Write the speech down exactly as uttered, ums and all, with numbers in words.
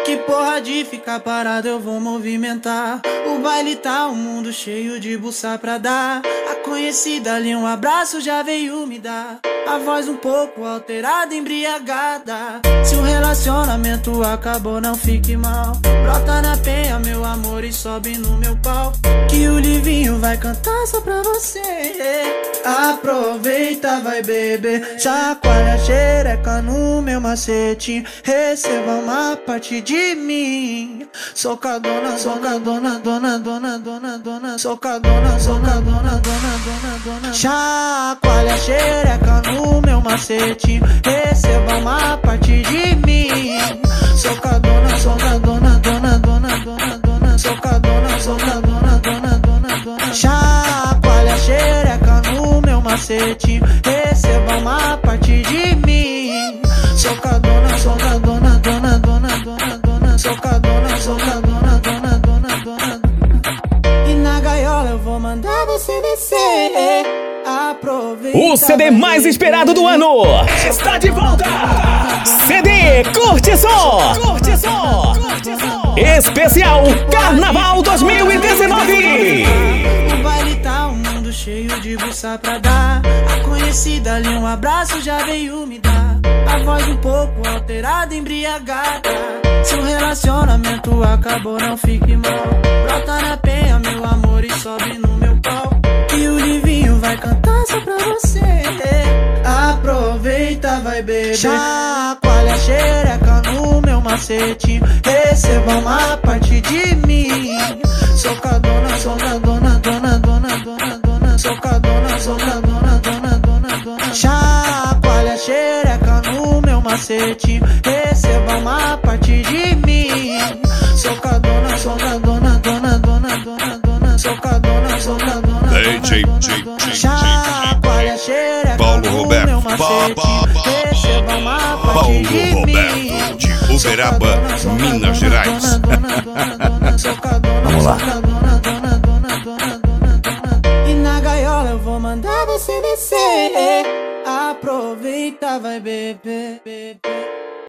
Que porra de ficar parado, eu vou movimentar. O baile tá um mundo cheio de buça pra dar. A conhecida ali um abraço já veio me dar. A voz um pouco alterada, embriagada. Se o relacionamento acabou, não fique mal. Brota na penha, meu amor, e sobe no meu pau. Que o Livinho vai cantar só pra você. Aproveita, vai beber. Chacoalha a xereca no meu macete. Receba uma parte de mim. Socadona, socadona, dona, dona, dona, dona. Socadona, socadona, dona, dona, dona. Chacoalha a xereca no meu macete. Receba uma parte de mim. Socadona, socadona, dona, dona, dona, dona. Socadona, socadona, dona, dona, dona. Chacoalha a xereca no meu macete. Receba uma parte de mim. Socadona, socadona, dona, dona, dona, dona. Socadona, socadona, dona, dona, dona. E na gaiola eu vou mandar você descer. Aproveita. O C D mais esperado do ano está de volta. C D Curte Só. Curte Só. Especial Carnaval dois mil e dezenove. O baile tá um mundo cheio de buça pra dar. A conhecida ali um abraço já veio me dar. A voz um pouco alterada, embriagada. Se o relacionamento acabou, não fique mal. Brota na penha, meu amor, e sobe no meu pau. E o Livinho vai cantar só pra você. Aproveita, vai beber. Chacoalha a xereca no meu macete. Receba uma parte de mim. Socadona, socadona, dona, dona, dona, dona. Socadona, socadona, dona, dona, dona. Chacoalha a xereca no meu macete. Receba uma parte de mim. Socadona, socadona, dona, dona, dona, dona. Socadona, socadona. D J, J, J, Chacoalha a xereca Paulo no Roberto, meu macete. Receba uma parte Paulo de Roberto mim. de Uberaba, Minas Gerais. Vamos lá. E na gaiola eu vou mandar você descer. Aproveita, vai beber.